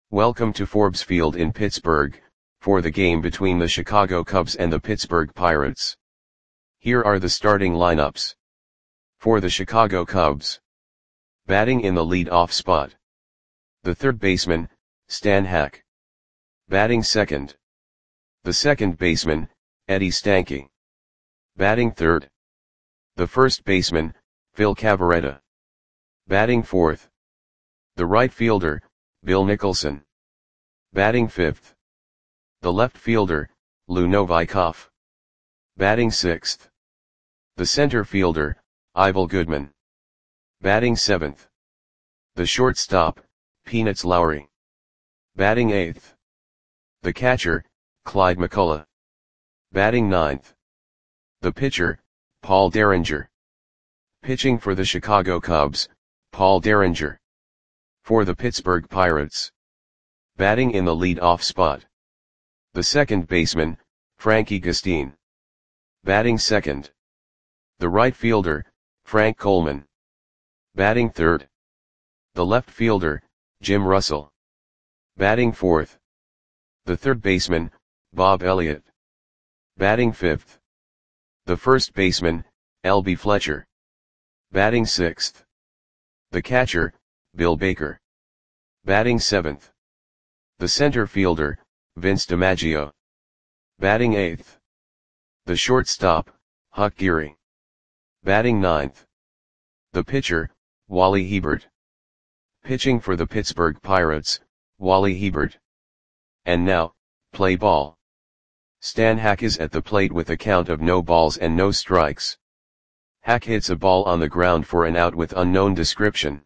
Welcome to Forbes Field in Pittsburgh, for the game between the Chicago Cubs and the Pittsburgh Pirates. Here are the starting lineups. For the Chicago Cubs. Batting in the lead-off spot. The third baseman, Stan Hack. Batting second. The second baseman, Eddie Stanky. Batting third. The first baseman, Phil Cavarretta. Batting fourth. The right fielder, Bill Nicholson. Batting fifth. The left fielder, Lou Novikov. Batting sixth. The center fielder, Ivel Goodman. Batting seventh. The shortstop, Peanuts Lowry. Batting eighth. The catcher, Clyde McCullough. Batting ninth. The pitcher, Paul Derringer. Pitching for the Chicago Cubs, Paul Derringer. For the Pittsburgh Pirates. Batting in the lead-off spot. The second baseman, Frankie Gustin. Batting second. The right fielder, Frank Coleman. Batting third. The left fielder, Jim Russell. Batting fourth. The third baseman, Bob Elliott. Batting fifth. The first baseman, L.B. Fletcher. Batting sixth. The catcher, Bill Baker. Batting seventh. The center fielder, Vince DiMaggio. Batting eighth. The shortstop, Huck Geary. Batting ninth. The pitcher, Wally Hebert. Pitching for the Pittsburgh Pirates, Wally Hebert. And now, play ball. Stan Hack is at the plate with a count of no balls and no strikes. Hack hits a ball on the ground for an out with unknown description.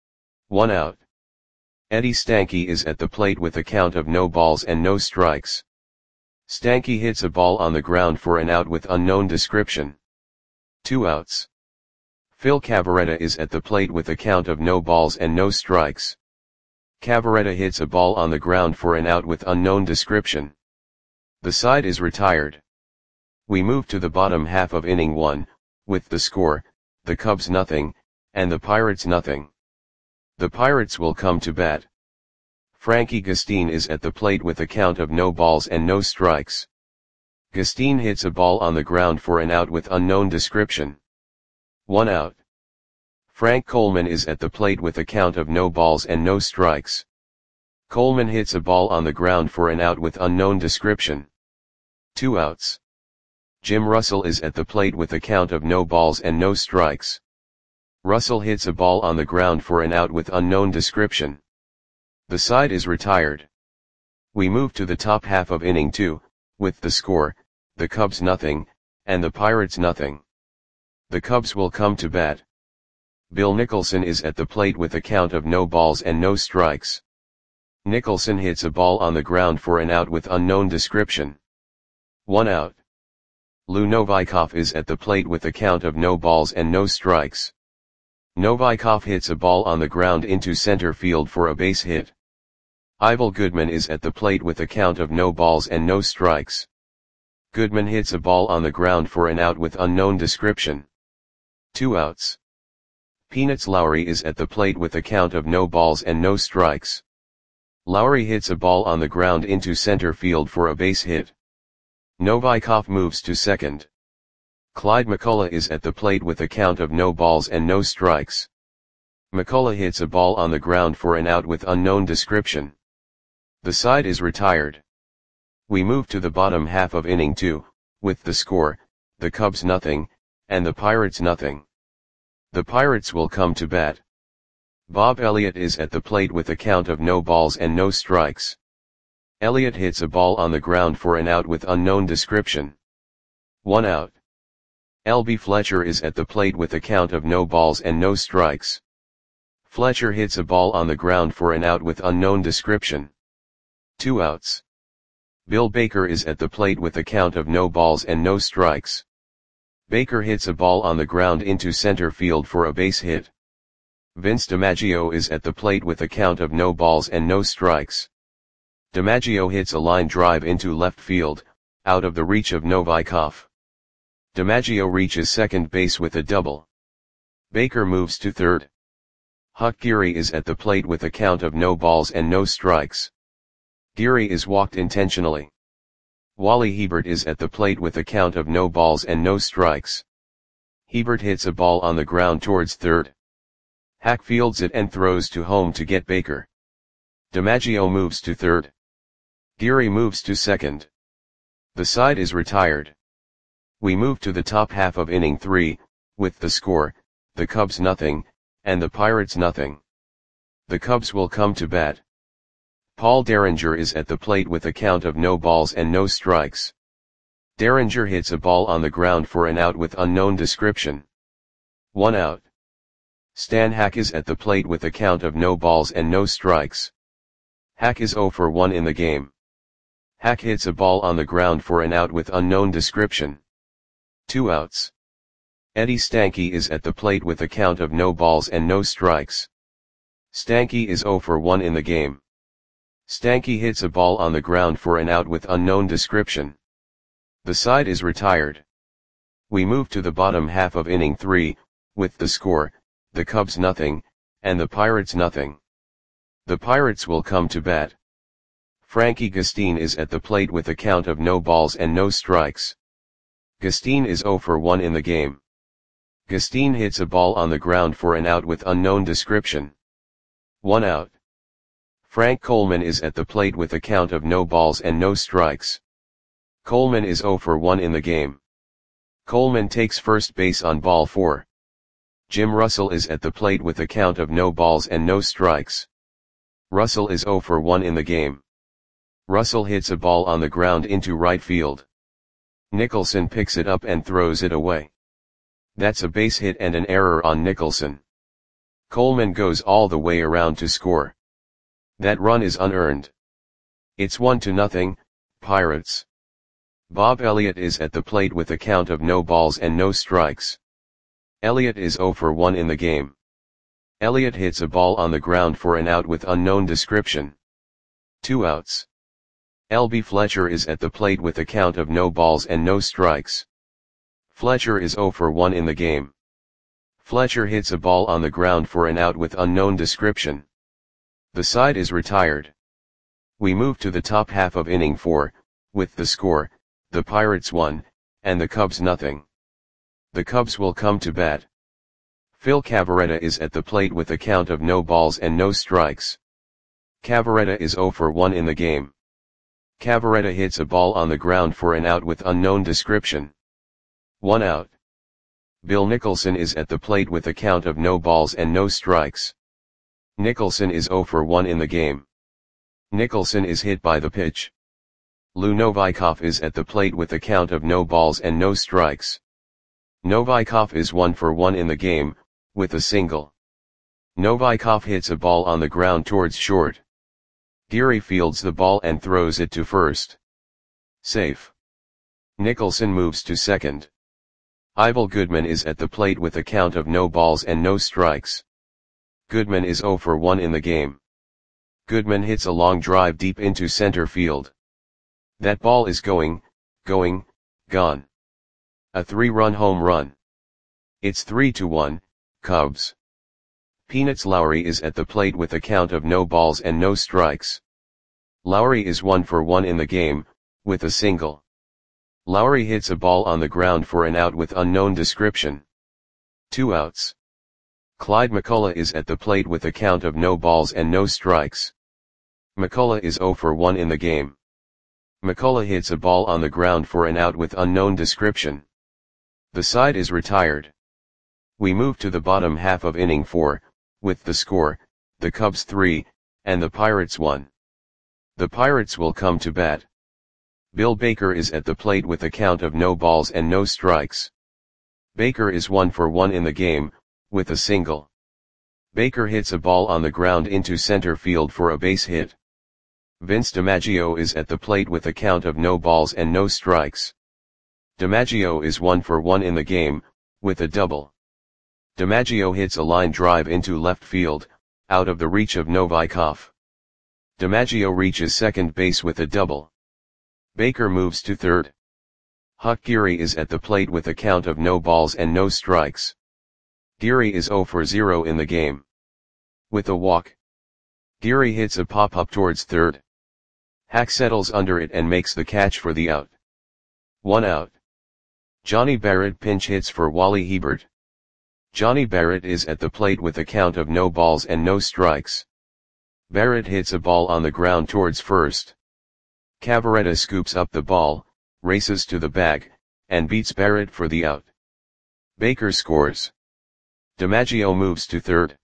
1 out. Eddie Stanky is at the plate with a count of no balls and no strikes. Stanky hits a ball on the ground for an out with unknown description. 2 outs. Phil Cavarretta is at the plate with a count of no balls and no strikes. Cavarretta hits a ball on the ground for an out with unknown description. The side is retired. We move to the bottom half of inning 1, with the score, the Cubs nothing, and the Pirates nothing. The Pirates will come to bat. Frankie Gustin is at the plate with a count of no balls and no strikes. Gustin hits a ball on the ground for an out with unknown description. 1 out. Frank Coleman is at the plate with a count of no balls and no strikes. Coleman hits a ball on the ground for an out with unknown description. 2 outs. Jim Russell is at the plate with a count of no balls and no strikes. Russell hits a ball on the ground for an out with unknown description. The side is retired. We move to the top half of inning 2, with the score, the Cubs nothing, and the Pirates nothing. The Cubs will come to bat. Bill Nicholson is at the plate with a count of no balls and no strikes. Nicholson hits a ball on the ground for an out with unknown description. 1 out. Lou Novikov is at the plate with a count of no balls and no strikes. Novikov hits a ball on the ground into center field for a base hit. Ivel Goodman is at the plate with a count of no balls and no strikes. Goodman hits a ball on the ground for an out with unknown description. 2 outs. Peanuts Lowry is at the plate with a count of no balls and no strikes. Lowry hits a ball on the ground into center field for a base hit. Novikov moves to second. Clyde McCullough is at the plate with a count of no balls and no strikes. McCullough hits a ball on the ground for an out with unknown description. The side is retired. We move to the bottom half of inning 2, with the score, the Cubs nothing, and the Pirates nothing. The Pirates will come to bat. Bob Elliott is at the plate with a count of no balls and no strikes. Elliott hits a ball on the ground for an out with unknown description. 1 out. L.B. Fletcher is at the plate with a count of no balls and no strikes. Fletcher hits a ball on the ground for an out with unknown description. 2 outs. Bill Baker is at the plate with a count of no balls and no strikes. Baker hits a ball on the ground into center field for a base hit. Vince DiMaggio is at the plate with a count of no balls and no strikes. DiMaggio hits a line drive into left field, out of the reach of Novikov. DiMaggio reaches second base with a double. Baker moves to third. Huck Geary is at the plate with a count of no balls and no strikes. Geary is walked intentionally. Wally Hebert is at the plate with a count of no balls and no strikes. Hebert hits a ball on the ground towards third. Hack fields it and throws to home to get Baker. DiMaggio moves to third. Geary moves to second. The side is retired. We move to the top half of inning 3, with the score, the Cubs nothing, and the Pirates nothing. The Cubs will come to bat. Paul Derringer is at the plate with a count of no balls and no strikes. Derringer hits a ball on the ground for an out with unknown description. 1 out. Stan Hack is at the plate with a count of no balls and no strikes. Hack is 0 for 1 in the game. Hack hits a ball on the ground for an out with unknown description. 2 outs. Eddie Stanky is at the plate with a count of no balls and no strikes. Stanky is 0 for 1 in the game. Stanky hits a ball on the ground for an out with unknown description. The side is retired. We move to the bottom half of inning 3, with the score, the Cubs nothing, and the Pirates nothing. The Pirates will come to bat. Frankie Gustin is at the plate with a count of no balls and no strikes. Gustin is 0 for 1 in the game. Gustin hits a ball on the ground for an out with unknown description. 1 out. Frank Coleman is at the plate with a count of no balls and no strikes. Coleman is 0 for 1 in the game. Coleman takes first base on ball 4. Jim Russell is at the plate with a count of no balls and no strikes. Russell is 0 for 1 in the game. Russell hits a ball on the ground into right field. Nicholson picks it up and throws it away. That's a base hit and an error on Nicholson. Coleman goes all the way around to score. That run is unearned. It's 1-0, Pirates. Bob Elliott is at the plate with a count of no balls and no strikes. Elliott is 0 for 1 in the game. Elliott hits a ball on the ground for an out with unknown description. 2 outs. L.B. Fletcher is at the plate with a count of no balls and no strikes. Fletcher is 0 for 1 in the game. Fletcher hits a ball on the ground for an out with unknown description. The side is retired. We move to the top half of inning 4, with the score, the Pirates 1, and the Cubs nothing. The Cubs will come to bat. Phil Cavarretta is at the plate with a count of no balls and no strikes. Cavarretta is 0 for 1 in the game. Cavarretta hits a ball on the ground for an out with unknown description. 1 out. Bill Nicholson is at the plate with a count of no balls and no strikes. Nicholson is 0 for 1 in the game. Nicholson is hit by the pitch. Lou Novikov is at the plate with a count of no balls and no strikes. Novikov is 1 for 1 in the game, with a single. Novikov hits a ball on the ground towards short. Geary fields the ball and throws it to first. Safe. Nicholson moves to second. Ivel Goodman is at the plate with a count of no balls and no strikes. Goodman is 0 for 1 in the game. Goodman hits a long drive deep into center field. That ball is gone. A 3-run home run. It's 3-1, Cubs. Peanuts Lowry is at the plate with a count of no balls and no strikes. Lowry is 1 for 1 in the game, with a single. Lowry hits a ball on the ground for an out with unknown description. 2 outs. Clyde McCullough is at the plate with a count of no balls and no strikes. McCullough is 0 for 1 in the game. McCullough hits a ball on the ground for an out with unknown description. The side is retired. We move to the bottom half of inning 4, with the score, the Cubs 3, and the Pirates 1. The Pirates will come to bat. Bill Baker is at the plate with a count of no balls and no strikes. Baker is 1 for 1 in the game, with a single. Baker hits a ball on the ground into center field for a base hit. Vince DiMaggio is at the plate with a count of no balls and no strikes. DiMaggio is 1 for 1 in the game, with a double. DiMaggio hits a line drive into left field, out of the reach of Novikov. DiMaggio reaches second base with a double. Baker moves to third. Huck Geary is at the plate with a count of no balls and no strikes. Geary is 0 for 0 in the game. With a walk. Geary hits a pop-up towards third. Hack settles under it and makes the catch for the out. 1 out. Johnny Barrett pinch hits for Wally Hebert. Johnny Barrett is at the plate with a count of no balls and no strikes. Barrett hits a ball on the ground towards first. Cavaretta scoops up the ball, races to the bag, and beats Barrett for the out. Baker scores. DiMaggio moves to third.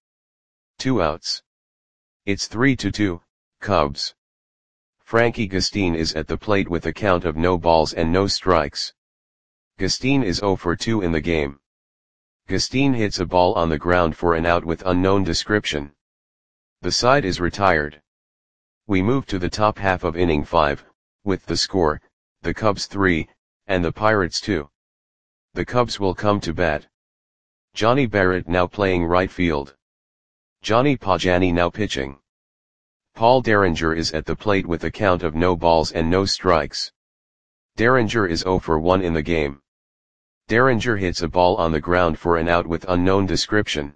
2 outs. It's 3-2, Cubs. Frankie Gustin is at the plate with a count of no balls and no strikes. Gustin is 0 for 2 in the game. Gustin hits a ball on the ground for an out with unknown description. The side is retired. We move to the top half of inning 5, with the score, the Cubs 3, and the Pirates 2. The Cubs will come to bat. Johnny Barrett now playing right field. Johnny Pagani now pitching. Paul Derringer is at the plate with a count of no balls and no strikes. Derringer is 0 for 1 in the game. Derringer hits a ball on the ground for an out with unknown description.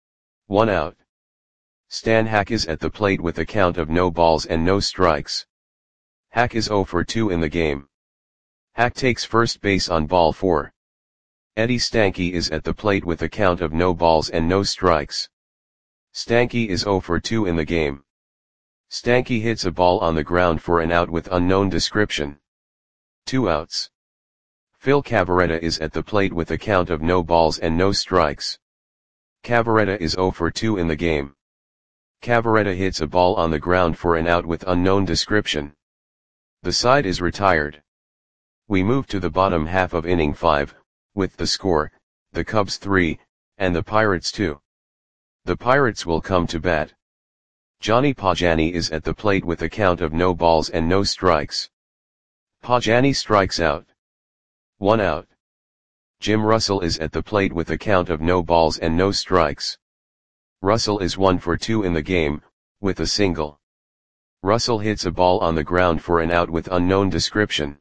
1 out. Stan Hack is at the plate with a count of no balls and no strikes. Hack is 0 for 2 in the game. Hack takes first base on ball 4. Eddie Stanky is at the plate with a count of no balls and no strikes. Stanky is 0 for 2 in the game. Stanky hits a ball on the ground for an out with unknown description. 2 outs. Phil Cavaretta is at the plate with a count of no balls and no strikes. Cavaretta is 0 for 2 in the game. Cavaretta hits a ball on the ground for an out with unknown description. The side is retired. We move to the bottom half of inning 5, with the score, the Cubs 3, and the Pirates 2. The Pirates will come to bat. Johnny Pagani is at the plate with a count of no balls and no strikes. Pagani strikes out. 1 out. Jim Russell is at the plate with a count of no balls and no strikes. Russell is 1 for 2 in the game, with a single. Russell hits a ball on the ground for an out with unknown description.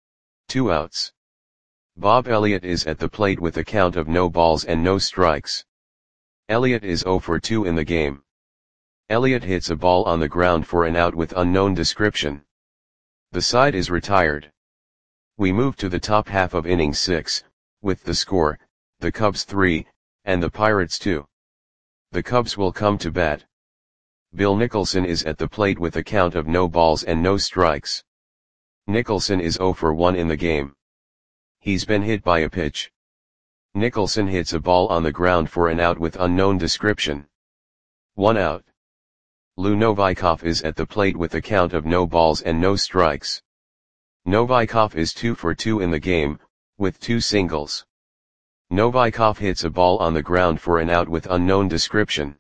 2 outs. Bob Elliott is at the plate with a count of no balls and no strikes. Elliott is 0 for 2 in the game. Elliott hits a ball on the ground for an out with unknown description. The side is retired. We move to the top half of inning 6, with the score, the Cubs 3, and the Pirates 2. The Cubs will come to bat. Bill Nicholson is at the plate with a count of no balls and no strikes. Nicholson is 0 for 1 in the game. He's been hit by a pitch. Nicholson hits a ball on the ground for an out with unknown description. 1 out. Lou Novikov is at the plate with a count of no balls and no strikes. Novikov is 2 for 2 in the game, with 2 singles. Novikov hits a ball on the ground for an out with unknown description.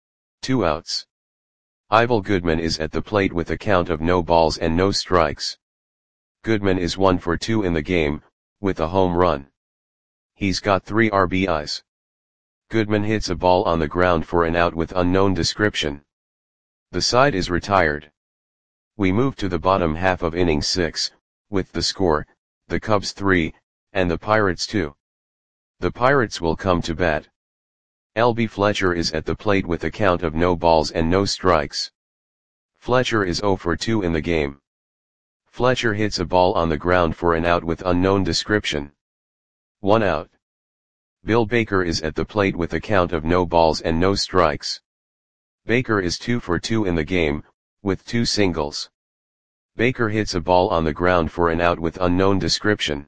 2 outs. Ivel Goodman is at the plate with a count of no balls and no strikes. Goodman is 1 for 2 in the game, with a home run. He's got 3 RBIs. Goodman hits a ball on the ground for an out with unknown description. The side is retired. We move to the bottom half of inning 6, with the score, the Cubs 3, and the Pirates 2. The Pirates will come to bat. L.B. Fletcher is at the plate with a count of no balls and no strikes. Fletcher is 0 for 2 in the game. Fletcher hits a ball on the ground for an out with unknown description. 1 out. Bill Baker is at the plate with a count of no balls and no strikes. Baker is 2 for 2 in the game, with 2 singles. Baker hits a ball on the ground for an out with unknown description.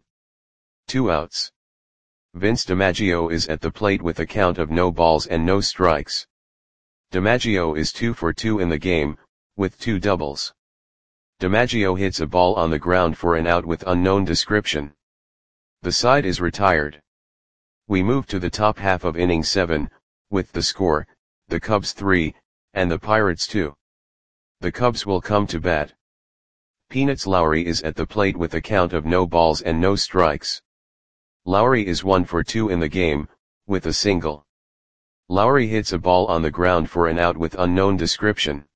2 outs. Vince DiMaggio is at the plate with a count of no balls and no strikes. DiMaggio is 2 for 2 in the game, with 2 doubles. DiMaggio hits a ball on the ground for an out with unknown description. The side is retired. We move to the top half of inning 7, with the score, the Cubs 3, and the Pirates 2. The Cubs will come to bat. Peanuts Lowry is at the plate with a count of no balls and no strikes. Lowry is 1 for 2 in the game, with a single. Lowry hits a ball on the ground for an out with unknown description.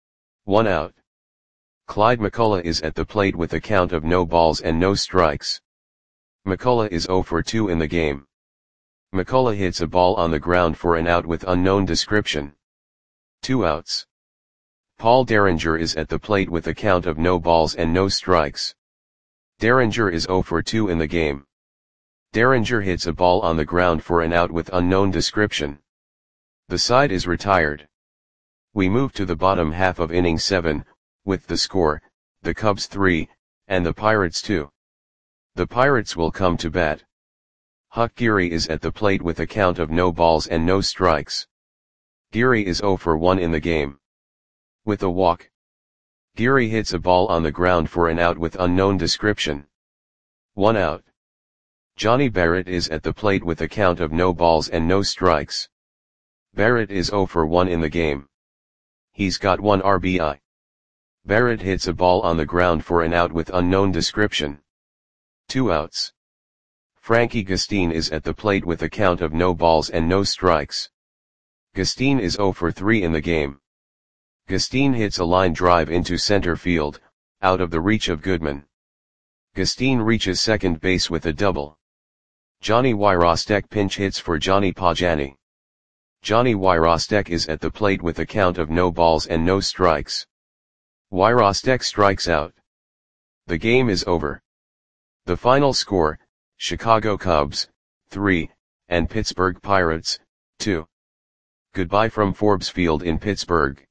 1 out. Clyde McCullough is at the plate with a count of no balls and no strikes. McCullough is 0 for 2 in the game. McCullough hits a ball on the ground for an out with unknown description. 2 outs. Paul Derringer is at the plate with a count of no balls and no strikes. Derringer is 0 for 2 in the game. Derringer hits a ball on the ground for an out with unknown description. The side is retired. We move to the bottom half of inning 7, with the score, the Cubs 3, and the Pirates 2. The Pirates will come to bat. Huck Geary is at the plate with a count of no balls and no strikes. Geary is 0 for 1 in the game. With a walk, Geary hits a ball on the ground for an out with unknown description. 1 out. Johnny Barrett is at the plate with a count of no balls and no strikes. Barrett is 0 for 1 in the game. He's got 1 RBI. Barrett hits a ball on the ground for an out with unknown description. 2 outs. Frankie Gustin is at the plate with a count of no balls and no strikes. Gustin is 0 for 3 in the game. Gustin hits a line drive into center field, out of the reach of Goodman. Gustin reaches second base with a double. Johnny Wyrostek pinch hits for Johnny Pajani. Johnny Wyrostek is at the plate with a count of no balls and no strikes. Wyrostek strikes out. The game is over. The final score, Chicago Cubs, 3, and Pittsburgh Pirates, 2. Goodbye from Forbes Field in Pittsburgh.